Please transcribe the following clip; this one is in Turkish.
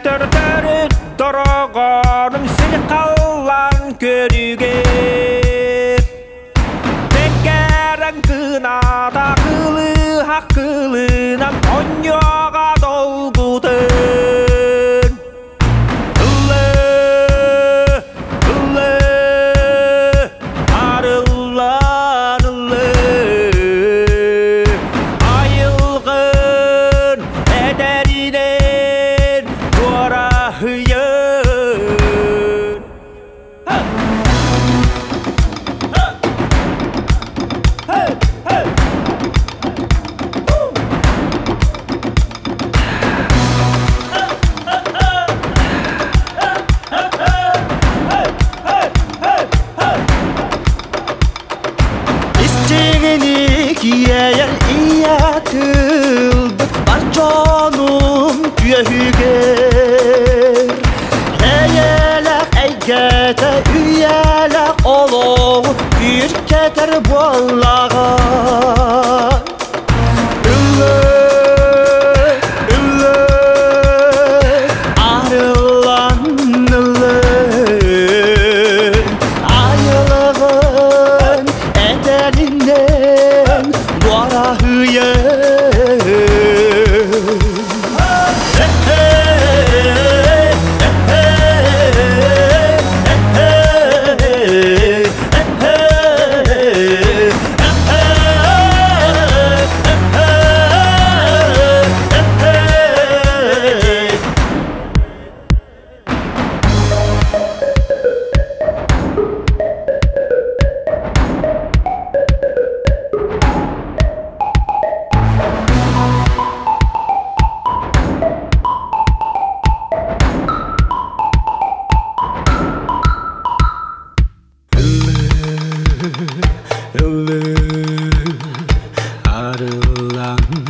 Dörtörü dorogonum seni kallan körüge Tekereng kınada kılı hakkılınam onyoga dolgudun Illı, ıllı, arıllan ıllı Ayılgın ederinen dorahıyın İsteğini giyer iya kıldık var canım güyüger Heyelek eygete üyelek olu bir keter bollağa Üllü, üllü, arılan ıllı Ayılığın ederinden dorahıyın Arılan